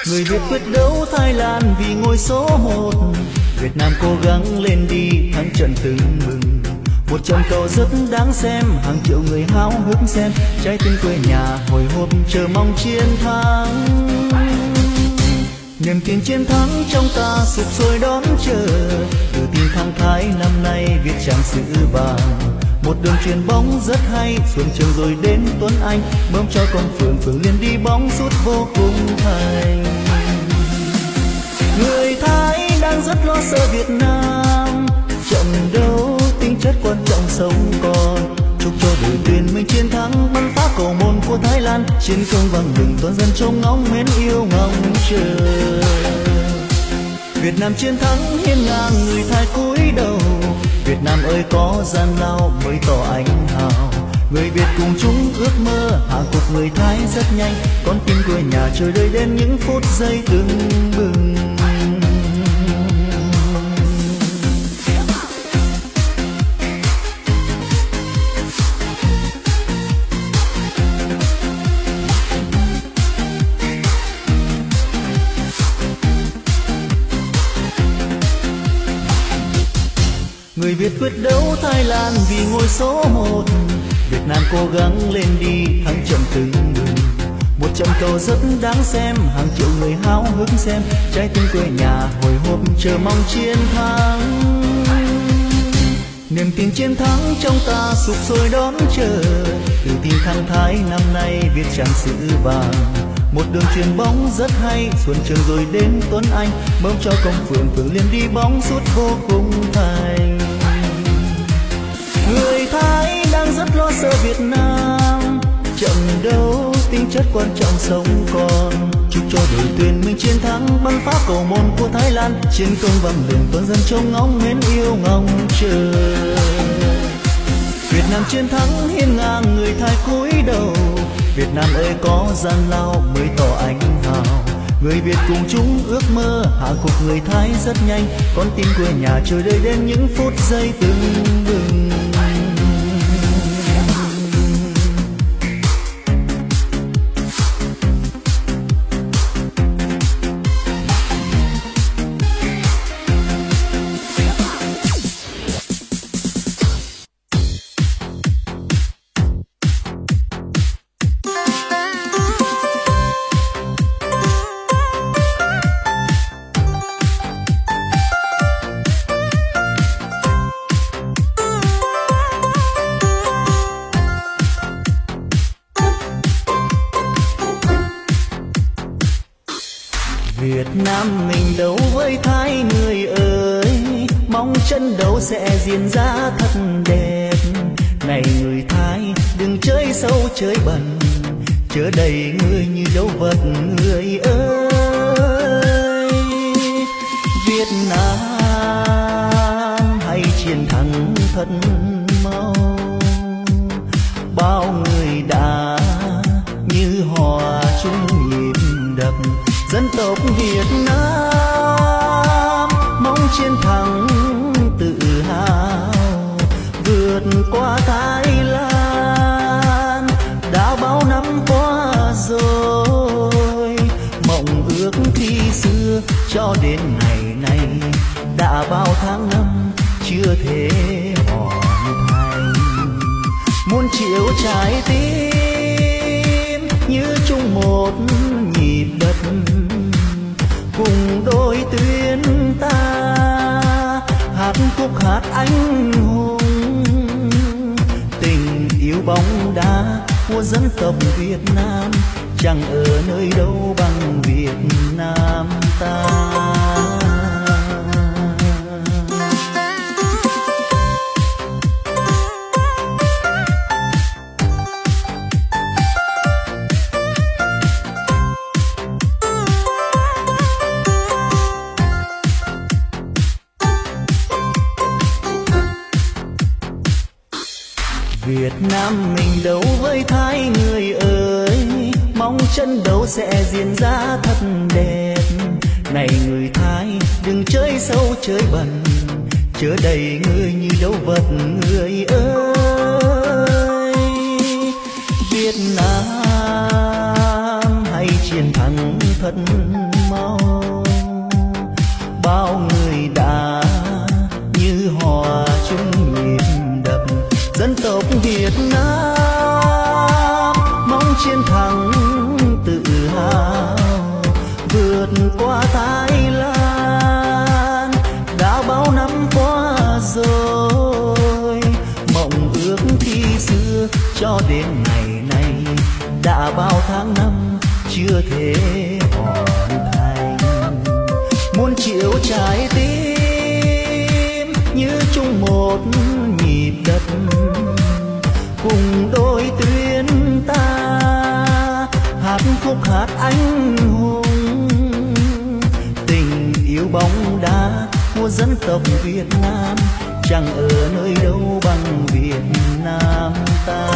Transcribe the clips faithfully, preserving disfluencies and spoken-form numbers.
Người Việt quyết đấu Thái Lan vì ngôi số một. Việt Nam cố gắng lên đi thắng trận từng mừng. Một trận cầu rất đáng xem, hàng triệu người háo hức xem. Trái tim quê nhà hồi hộp chờ mong chiến thắng. Niềm tin chiến thắng trong ta sục sôi đón chờ. Tự tin thắng Thái năm nay viết trang sử vàng. Một đường chuyền bóng rất hay, xuân trường rồi đến Tuấn Anh. Bơm cho con Phượng, Phượng liền đi bóng sút vô cùng thành. Người Thái đang rất lo sợ Việt Nam. Trận đấu tính chất quan trọng sống còn. Chúc cho đội tuyển mình chiến thắng, bắn phá cầu môn của Thái Lan. Chiến công vang lừng toàn dân trông ngóng mến yêu ngóng chờ. Việt Nam chiến thắng hiên ngang người Thái cúi đầu. Việt Nam ơi có gian lao mới tỏ anh hào. Người Việt cùng chung ước mơ, hạ gục người Thái rất nhanh. Con tim quê nhà chờ đợi đến những phút giây tưng bừng. Người Việt quyết đấu Thái Lan vì ngôi số một. Việt Nam cố gắng lên đi thắng trận từng mừng. Một trận cầu rất đáng xem, hàng triệu người háo hức xem. Trái tim quê nhà hồi hộp chờ mong chiến thắng. Niềm tin chiến thắng trong ta sục sôi đón chờ. Tự tin thắng Thái năm nay viết trang sử vàng. Một đường chuyền bóng rất hay, xuân trường rồi đến Tuấn Anh. Bơm cho công Phượng, Phượng liền đi bóng sút vô cùng thành. Người Thái đang rất lo sợ Việt Nam. Trận đấu tính chất quan trọng sống còn. Chúc cho đội tuyển mình chiến thắng, bắn phá cầu môn của Thái Lan. Chiến công vang lừng toàn dân trông ngóng mến yêu ngóng chờ. Việt Nam chiến thắng hiên ngang người Thái cúi đầu. Việt Nam ơi có gian lao mới tỏ anh hào. Người Việt cùng chung ước mơ, hạ gục người Thái rất nhanh. Con tim quê nhà chờ đợi đến những phút giây tưng bừng. Việt Nam mình đấu với Thái người ơi, mong trận đấu sẽ diễn ra thật đẹp. Này người Thái đừng chơi sâu chơi bẩn, chớ đầy người như dấu vật người ơi. Việt Nam hãy chiến thắng thật mau, bao người đã như hòa chung nhịp đập. Dân tộc Việt Nam mong chiến thắng tự hào, vượt qua Thái Lan đã bao năm qua rồi. Mộng ước khi xưa cho đến ngày này đã bao tháng năm chưa thể hoàn thành. Muốn chiều trái tim như chung một nhịp đất, cùng đôi tuyến ta hát khúc hát anh hùng. Tình yêu bóng đá của dân tộc Việt Nam chẳng ở nơi đâu bằng Việt Nam ta. Việt Nam mình đấu với Thái người ơi, mong trận đấu sẽ diễn ra thật đẹp. Này người Thái đừng chơi sâu chơi bẩn, chớ đầy người như dấu vật người ơi. Việt Nam hãy chiến thắng thật thắng tự hào vượt qua Thái Lan đã bao năm qua rồi. Mộng ước khi xưa cho đến ngày này đã bao tháng năm chưa thể hoàn thành. Muôn triệu trái tim như chung một nhịp đất, cùng đôi tuyến ta hát khúc hát anh hùng. Tình yêu bóng đá của dân tộc Việt Nam chẳng ở nơi đâu bằng Việt Nam ta.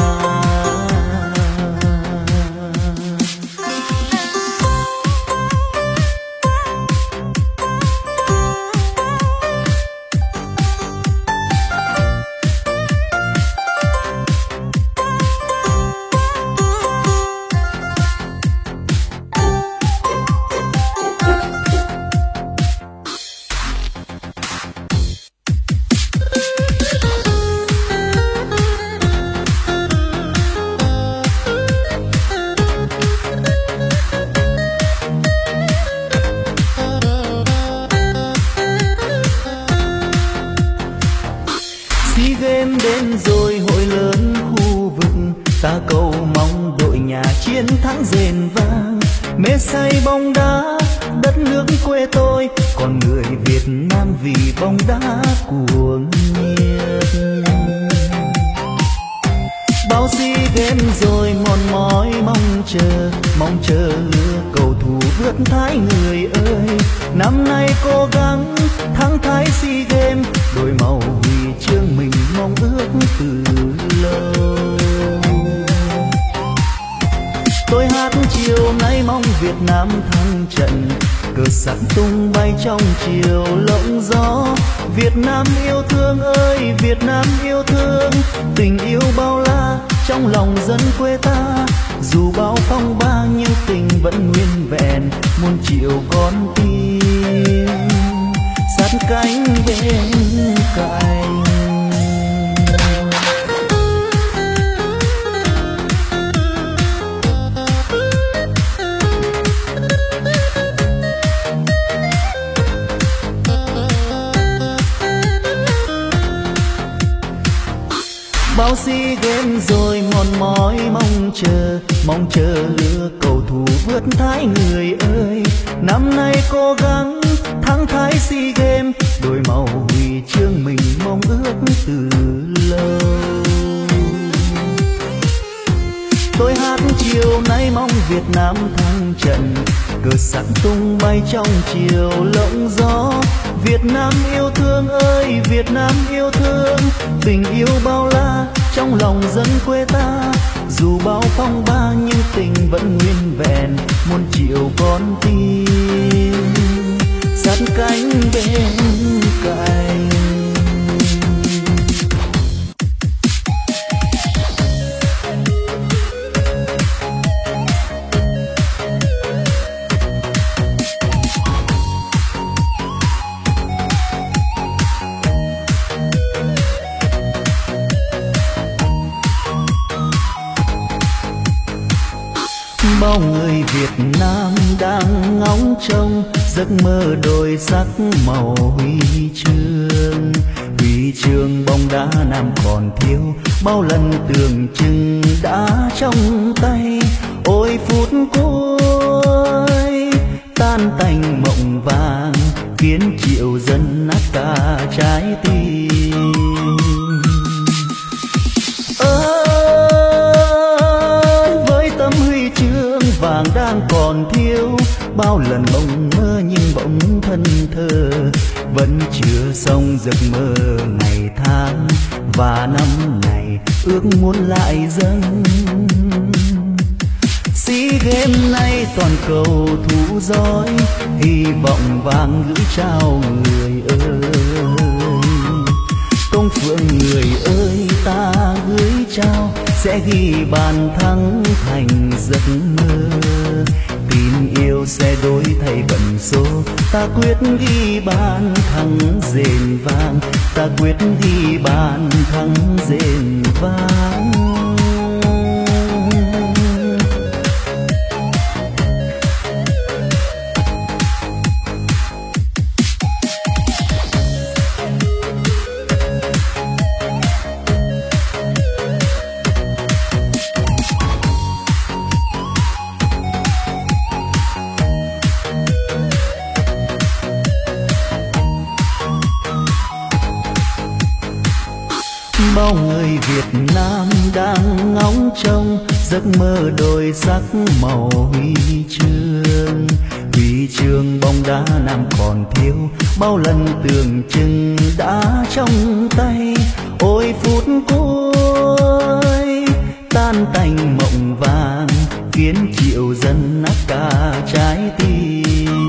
Đến rồi hội lớn khu vực ta cầu mong đội nhà chiến thắng rền vang. Mê say bóng đá đất nước quê tôi, còn người Việt Nam vì bóng đá cuồng nhiệt. Bao SEA Games rồi mòn mỏi mong chờ, mong chờ cầu thủ vượt Thái người ơi. Năm nay cố gắng thắng Thái SEA Games, đôi màu huy chương mình mong ước từ lâu. Tôi hát chiều nay mong Việt Nam thắng trận, cờ sắc tung bay trong chiều lộng gió. Việt Nam yêu thương ơi Việt Nam yêu thương, tình yêu bao la trong lòng dân quê ta. Dù bao phong ba nhưng tình vẫn nguyên vẹn, muôn triệu con tim sát cánh bên cạnh. Bao SEA Games rồi mòn mỏi mong chờ, mong chờ lứa cầu thủ vượt Thái người ơi. Năm nay cố gắng thắng Thái SEA Games, đôi màu huy chương mình mong ước từ lâu. Tôi hát chiều nay mong Việt Nam thắng trận, cờ sắc tung bay trong chiều lộng gió. Việt Nam yêu thương ơi Việt Nam yêu thương, tình yêu bao la trong lòng dân quê ta. Dù bao phong ba nhưng tình vẫn nguyên vẹn, muôn triệu con tim sát cánh bên cạnh. Bao người Việt Nam đang ngóng trông giấc mơ đôi sắc màu huy chương. Huy chương bóng đá Nam còn thiếu, bao lần tưởng chừng đã trong tay. Ôi phút cuối tan tành mộng vàng, khiến triệu dân nát cả trái tim. Vàng đang còn thiếu, bao lần mộng mơ nhưng bỗng thân thơ. Vẫn chưa xong giấc mơ ngày tháng, và năm này ước muốn lại dâng. SEA Games nay toàn cầu thủ giỏi, hy vọng vàng gửi trao người ơi. Công phượng người ơi ta gửi trao, sẽ ghi bàn thắng thành giấc mơ. Tin yêu sẽ đổi thay vận số, ta quyết ghi bàn thắng rền vang, ta quyết ghi bàn thắng rền vang. người Việt Nam đang ngóng trông giấc mơ đổi sắc màu huy chương. Huy chương bóng đá Nam còn thiếu, bao lần tưởng chừng đã trong tay. Ôi phút cuối tan tành mộng vàng, khiến triệu dân nát cả trái tim.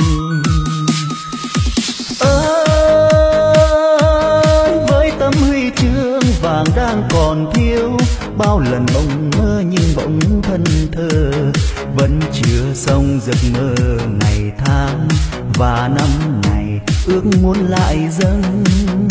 Ơi với tấm huy chương vàng đang còn thiếu, bao lần mộng mơ nhưng bỗng thân thơ, vẫn chưa xong giấc mơ ngày tháng và năm này ước muốn lại dâng.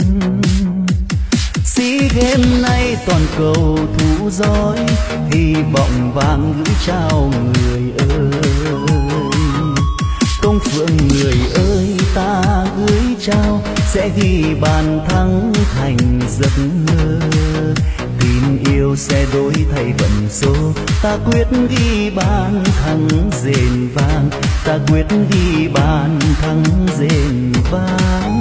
SEA Games nay toàn cầu thủ giỏi, hy vọng vàng gửi trao người ơi. Công phượng người ơi ta gửi trao, sẽ ghi bàn thắng thành giấc mơ. Tin yêu sẽ đổi thay vận số, ta quyết ghi bàn thắng rền vang, ta quyết ghi bàn thắng rền vang.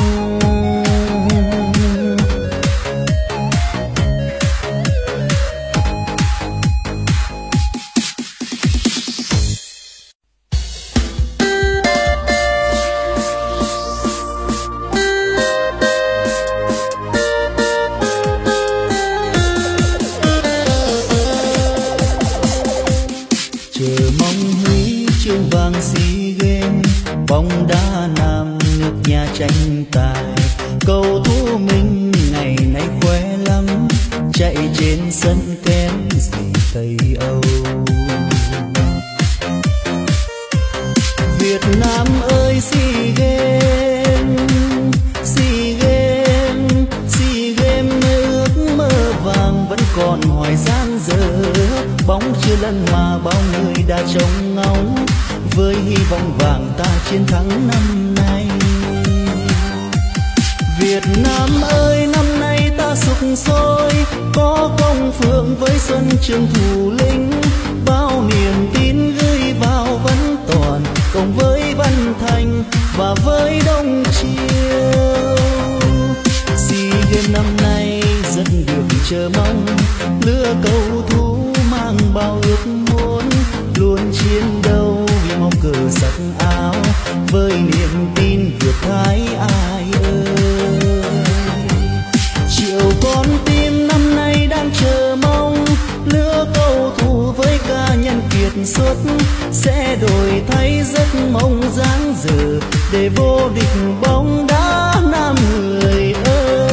SEA Games bóng đá Nam nước nhà tranh tài, cầu thủ mình ngày nay khỏe lắm, chạy trên sân kém gì Tây Âu. Việt Nam ơi SEA Games, SEA Games, SEA Games nơi ước mơ vàng vẫn còn hoài dang dở. Bóng chưa lần mà bao người đã trông ngóng, với hy vọng vàng ta chiến thắng năm nay. Việt Nam ơi năm nay ta sục sôi, có Công Phượng với Xuân Trường thủ lĩnh, bao niềm tin gửi vào vẫn toàn, cùng với Văn Thành và với Đông Chiêu. SEA Games năm nay rất được chờ mong, lứa cầu thủ mang bao ước muốn, luôn chiến đấu vì mong cờ sắc áo, với niềm tin vượt thái ai ơi. Triệu con tim năm nay đang chờ mong, lứa cầu thủ với ca nhân kiệt xuất, sẽ đổi thay giấc mộng dáng dở để vô địch bóng đá Nam người ơi.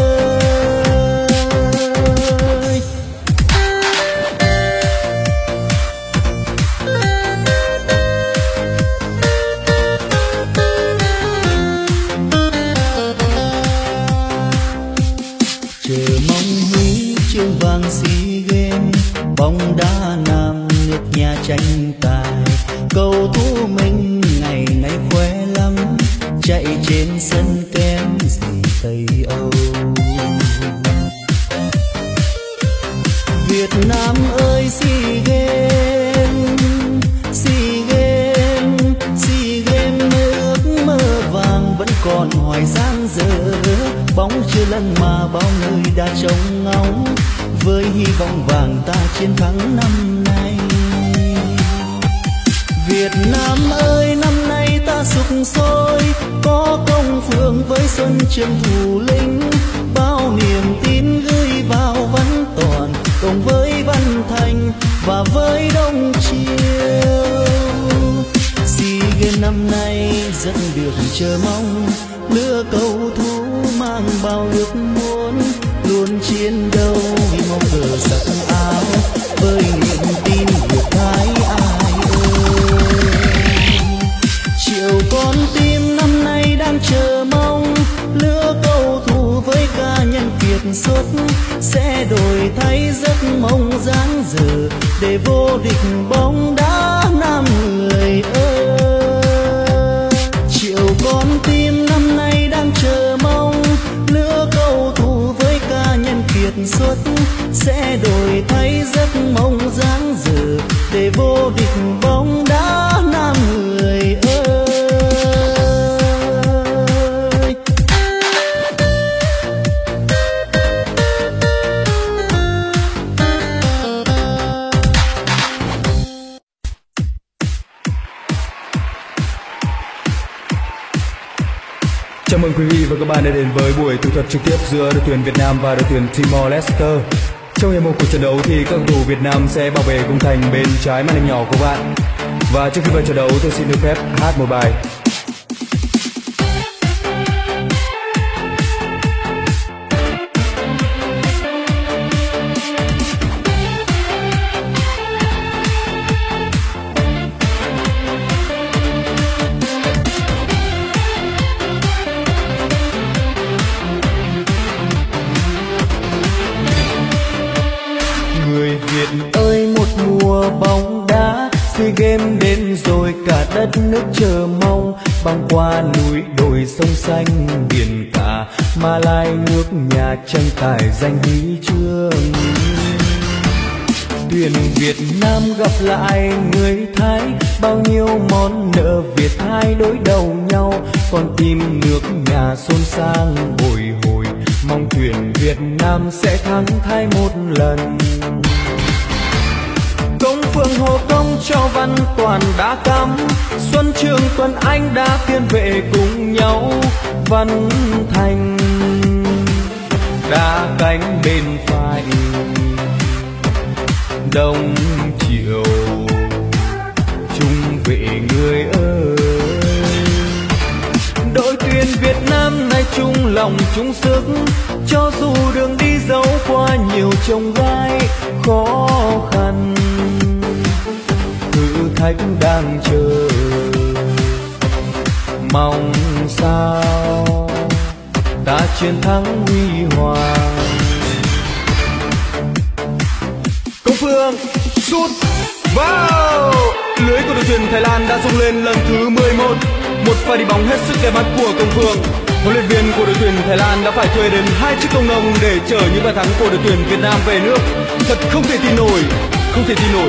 Chờ mong huy chương vàng SEA Games, bóng đá Nam nước nhà tranh tài, cầu thủ mình ngày nay khỏe lắm, chạy trên sân kém gì Tây Âu. Việt Nam ơi SEA Games, SEA Games, SEA Games nơi ước mơ vàng vẫn còn hoài dang dở. Bóng chưa lần mà bao người đã trông ngóng, với hy vọng vàng ta chiến thắng năm nay. Việt Nam ơi năm nay ta sục sôi, có Công Phượng với Xuân Trường thủ lĩnh, bao niềm tin gửi vào vẫn toàn, cùng với Văn Thành và với Đông Chiêu. SEA Games năm nay rất được chờ mong, lứa cầu thủ mang bao ước muốn, luôn chiến đấu vì mong cờ sắc áo, với niềm tin vượt thái ai ơi. Triệu con tim năm nay đang chờ mong, lứa cầu thủ với ca nhân kiệt xuất, sẽ đổi thay giấc mộng dáng dở để vô địch bóng đá Nam người ơi. Triệu con tim năm nay đang chờ mong, lứa cầu thủ với ca nhân kiệt xuất, sẽ đổi thay giấc mộng dáng dở để vô địch bóng đá Nam người ơi. Chào mừng quý vị và các bạn đã đến với buổi thủ thuật trực tiếp giữa đội tuyển Việt Nam và đội tuyển Timor Leste. Trong hiệp một của trận đấu thì các cầu thủ Việt Nam sẽ bảo vệ khung thành bên trái màn hình nhỏ của bạn. Và trước khi vào trận đấu tôi xin được phép hát một bài. Người Việt ơi, một mùa bóng đá SEA Games đến rồi cả đất nước chờ mong. Băng qua núi đồi sông xanh biển cả, Mà Lai nước nhà tranh tài giành huy chương. Tuyển Việt Nam gặp lại người Thái, bao nhiêu món nợ Việt Thái đối đầu nhau. Con tim nước nhà xôn xang bồi hồi, mong tuyển Việt Nam sẽ thắng Thái một lần. Công Phượng Hồ Công cho Văn Toàn đã cắm, Xuân Trường Tuấn Anh đã tiên vệ cùng nhau. Văn Thành đá cánh bên phải, Đông Triệu trung vệ người ơi. Đội tuyển Việt Nam nay chung lòng chung sức, cho dù đường đi dẫu qua nhiều chông gai khó khăn. Thử thách đang chờ, mong sao ta chiến thắng huy hoàng. Công Phương sút vào, lưới của đội tuyển Thái Lan đã rung lên lần thứ mười một. Một pha đi bóng hết sức đẹp mắt của Công Phương. Huấn luyện viên của đội tuyển Thái Lan đã phải thuê đến hai chiếc công nông để chở những bàn thắng của đội tuyển Việt Nam về nước. Thật không thể tin nổi, không thể tin nổi.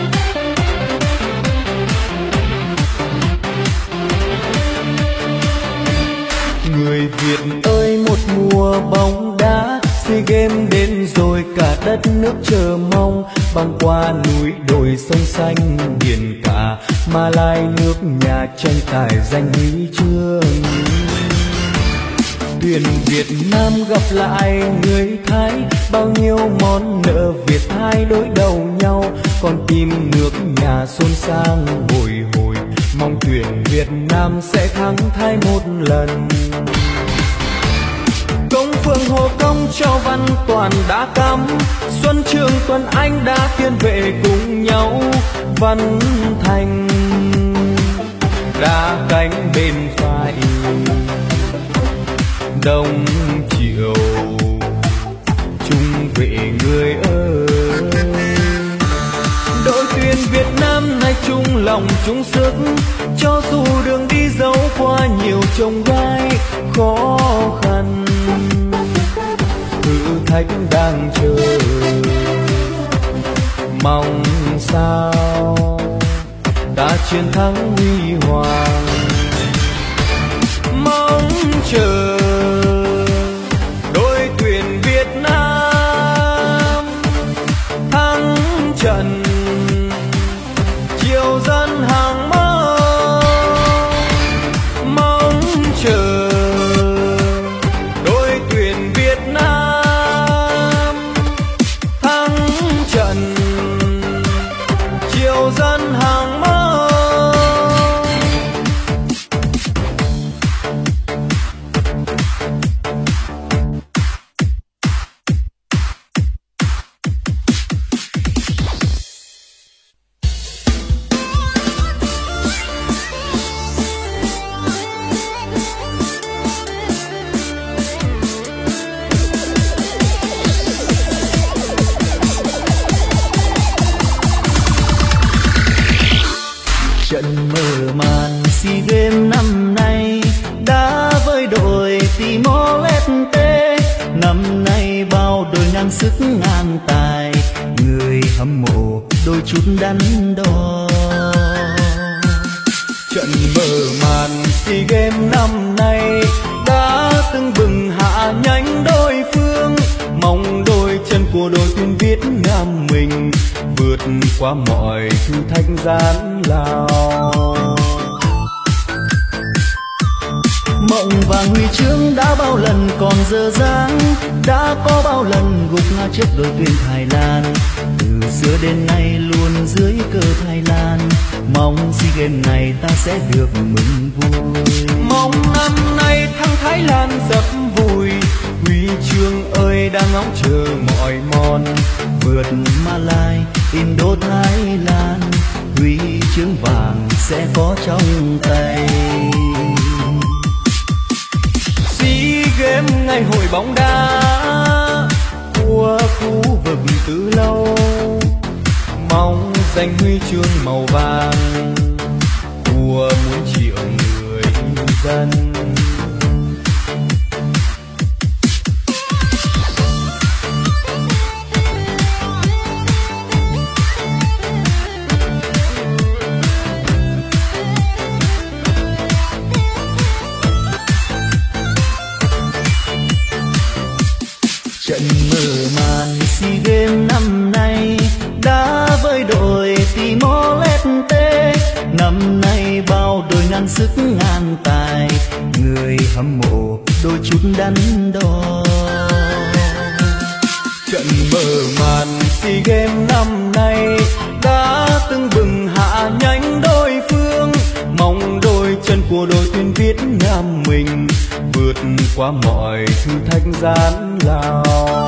Người Việt ơi, một mùa bóng đá SEA Games đến rồi cả đất nước chờ mong. Băng qua núi đồi sông xanh biển cả, Mà Lai nước nhà tranh tài giành huy chương. Tuyển Việt Nam gặp lại người Thái, bao nhiêu món nợ Việt Thái đối đầu nhau. Con tim nước nhà xôn xang bồi hồi, mong tuyển Việt Nam sẽ thắng Thái một lần. Công Phượng Hồ Công cho Văn Toàn đã cắm, Xuân Trường Tuấn Anh đã tiên vệ cùng nhau. Văn Thành đá cánh bên phải, Đông Triệu trung vệ người ơi. Đội tuyển Việt Nam nay chung lòng chung sức, cho dù đường đi dẫu qua nhiều chông gai khó khăn. Thử thách đang chờ, mong sao ta chiến thắng huy hoàng. Mong chờ đội tuyển Việt Nam thắng trận, chiều dân hàng mơ. Mong chờ đội tuyển Việt Nam thắng trận, chiều dân hàng mơ. Trận mở màn SEA Games năm nay đã với đội Timor Leste. Năm nay bao đội ngang sức ngang tài, người hâm mộ đôi chút đắn đo. Trận mở màn SEA Games năm nay đã tưng bừng hạ nhánh đối phương, mong đôi chân của đội tuyển Việt Nam mình vượt qua mọi thử thách gian lao. Mộng vàng huy chương đã bao lần còn dơ dáng, đã có bao lần gục ngã trước đội tuyển Thái Lan. Từ xưa đến nay luôn dưới cờ Thái Lan, mong SEA Games này ta sẽ được mừng vui. Mong năm nay thắng Thái Lan rất vui, huy chương ơi đang ngóng chờ mỏi mòn. Vượt Malai, Indo, Thái Lan, huy chương vàng sẽ có trong tay. SEA Games ngày hội bóng đá của khu vực từ lâu, mong giành huy chương màu vàng của muôn triệu người dân. Trận mở màn SEA Games năm nay đã với đội Timor-Leste. Năm nay bao đội ngàn sức ngàn tài, người hâm mộ đôi chút đắn đo. Trận mở màn SEA Games năm nay đã tưng bừng hạ nhánh đối phương, mong đôi chân của đội tuyển Việt Nam mình vượt qua mọi thử thách gian lao.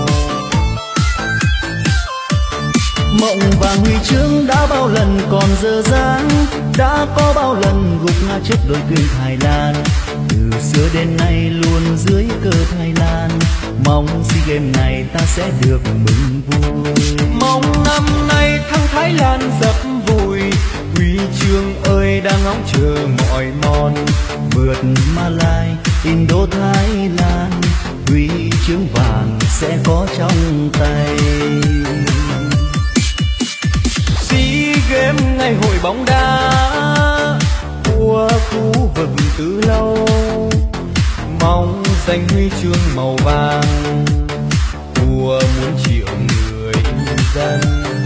Mộng vàng huy chương đã bao lần còn dơ dáng, đã có bao lần gục ngã trước đội tuyển Thái Lan. Từ xưa đến nay luôn dưới cờ Thái Lan, mong SEA Games này ta sẽ được mừng vui. Mong năm nay thắng Thái Lan rất vui, huy chương ơi đang ngóng chờ mỏi mòn. Vượt Malai, Indo, Thái Lan, huy chương vàng sẽ có trong tay. SEA Games ngày hội bóng đá của khu vực từ lâu, mong giành huy chương màu vàng của muôn triệu người dân.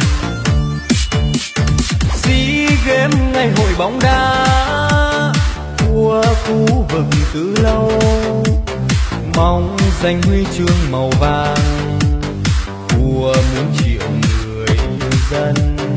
SEA Games ngày hội bóng đá của khu vực từ lâu, mong giành huy chương màu vàng của muôn triệu người dân.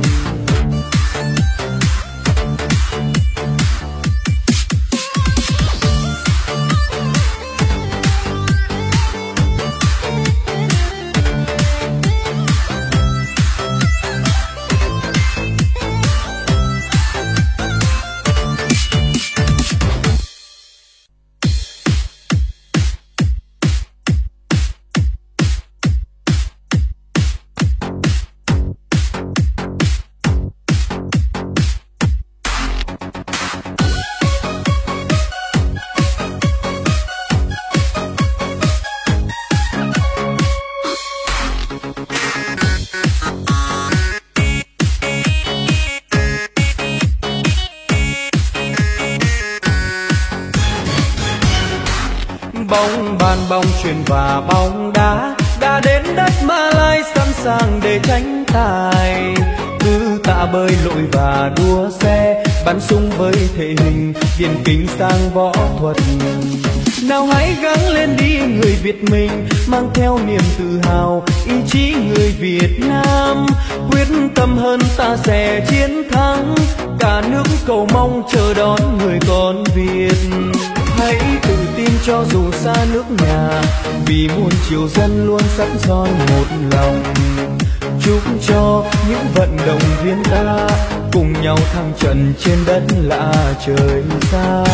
Bóng bàn, bóng chuyền và bóng đá đã đến đất Malai sẵn sàng để tranh tài. Cứ tạ bơi lội và đua xe, bắn súng với thể hình điển kinh sang võ thuật. Nào hãy gắng lên đi người Việt mình, mang theo niềm tự hào ý chí người Việt Nam. Quyết tâm hơn ta sẽ chiến thắng, cả nước cầu mong chờ đón người con Việt. Hãy tự tin cho dù xa nước nhà, vì muôn triệu dân luôn sắt son một lòng. Chúc cho những vận động viên ta cùng nhau thắng trận trên đất lạ trời xa.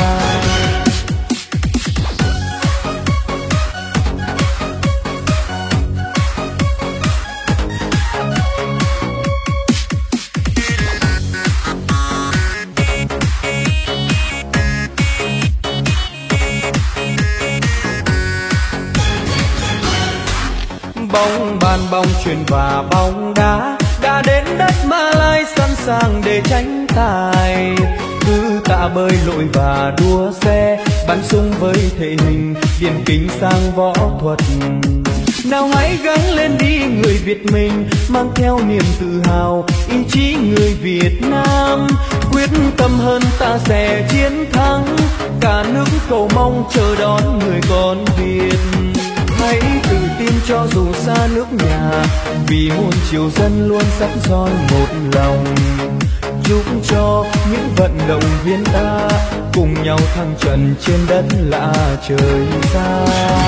Bóng bàn, bóng chuyền và bóng đá đã đến đất Malai sẵn sàng để tranh tài. Cứ tạ bơi lội và đua xe, bắn súng với thể hình điển kinh sang võ thuật. Nào hãy gắng lên đi người Việt mình, mang theo niềm tự hào ý chí người Việt Nam. Quyết tâm hơn ta sẽ chiến thắng, cả nước cầu mong chờ đón người con Việt. Hãy tự tin cho dù xa nước nhà, vì muôn triệu dân luôn sắt son một lòng. Chúc cho những vận động viên ta cùng nhau thăng trần trên đất lạ trời xa.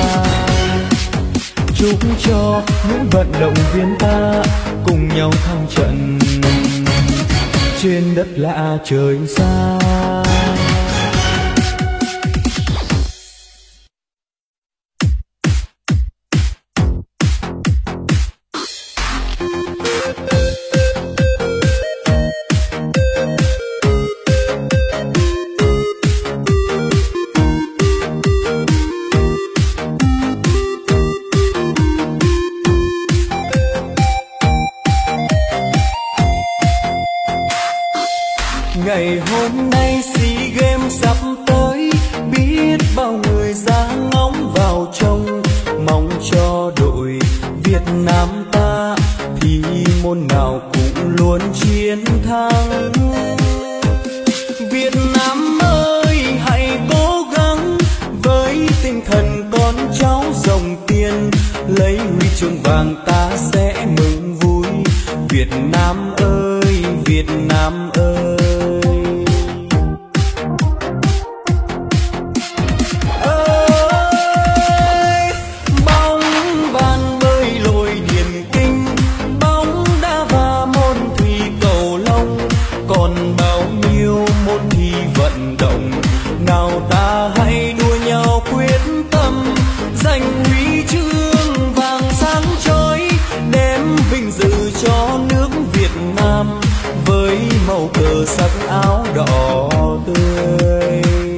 Chúc cho những vận động viên ta cùng nhau thăng trận trên đất lạ trời xa. Ngày hôm nay SEA Games sắp tới, biết bao người ra ngóng vào trông, mong cho đội Việt Nam ta thì môn nào cũng luôn chiến thắng. Việt Nam ơi hãy cố gắng với tinh thần con cháu dòng tiền, lấy huy chương vàng ta sẽ mừng vui. Việt Nam ơi, Việt Nam ơi. Màu cờ sắc áo đỏ tươi,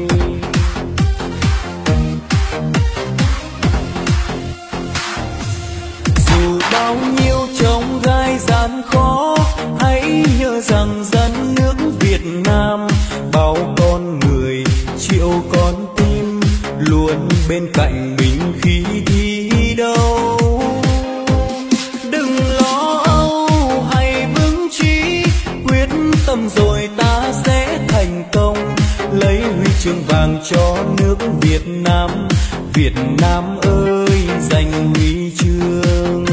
dù bao nhiêu chông gai gian khó, hãy nhớ rằng dân nước Việt Nam bao con người triệu con tim luôn bên cạnh mình khi thi đấu. Tâm rồi ta sẽ thành công, lấy huy chương vàng cho nước Việt Nam. Việt Nam ơi giành huy chương.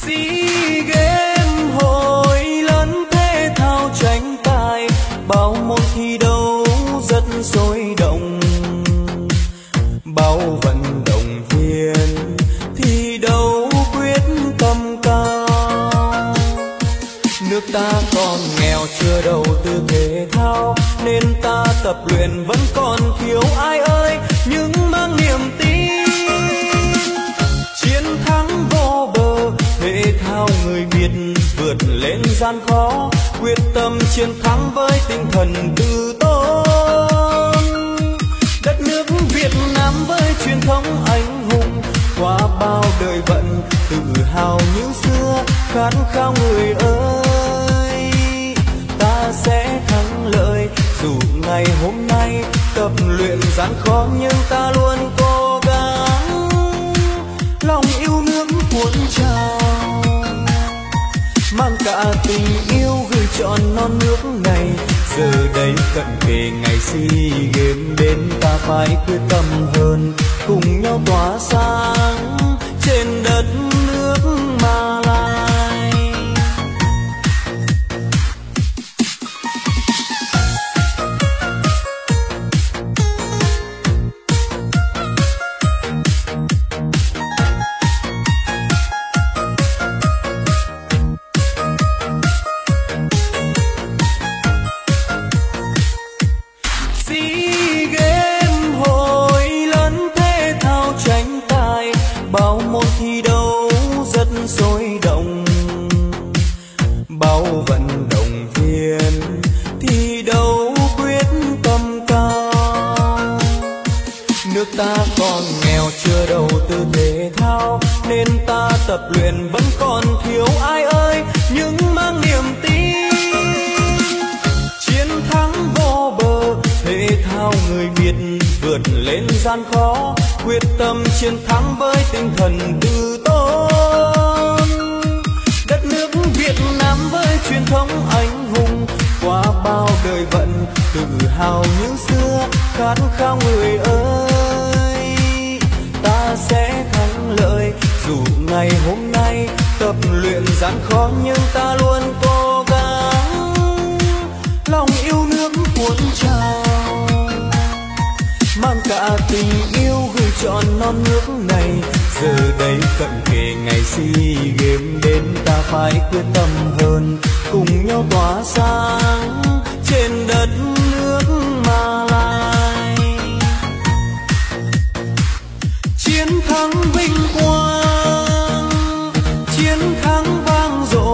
SEA Games hội lớn thể thao tranh tài, bao môn thi đấu rất sôi động, bao vận động viên thi đấu quyết tâm cao. Nước ta còn nghèo chưa đầu tư thể thao, nên ta tập luyện vẫn còn thiếu ai ơi, nhưng mang niềm tin chiến thắng vô bờ. Thể thao người Việt vượt lên gian khó, quyết tâm chiến thắng với tinh thần tự tôn. Đất nước Việt Nam với truyền thống anh hùng, qua bao đời vận tự hào như xưa, khát khao người ơi. Ta sẽ thắng lợi dù ngày hôm nay tập luyện gian khó, nhưng ta luôn cố gắng, lòng yêu nước cuốn trào, mang cả tình yêu gửi trọn non nước này. Giờ đây cận kề ngày SEA Games đến, ta phải quyết tâm hơn, cùng nhau tỏa sáng trên đất nước Malai. SEA Games hội lớn thể thao tranh tài, bao môn thi đấu rất sôi động, bao vận động viên thi đấu quyết tâm cao. Nước ta còn nghèo chưa đầu tư thể thao, nên ta tập luyện vẫn còn thiếu ai ơi, nhưng mang niềm tin chiến thắng vô bờ. Thể thao người Việt vượt lên gian khó, quyết tâm chiến thắng với tinh thần tự tôn. Đất nước Việt Nam với truyền thống anh hùng, qua bao đời vận tự hào như xưa, khát khao người ơi. Ta sẽ thắng lợi dù ngày hôm nay tập luyện gian khó, nhưng ta luôn cố gắng, lòng yêu nước cuốn trào, mang cả tình yêu gửi trọn non nước này. Giờ đây cận kề ngày SEA Games đến, ta phải quyết tâm hơn, cùng nhau tỏa sáng trên đất nước Malai. Chiến thắng vinh quang, chiến thắng vang dội,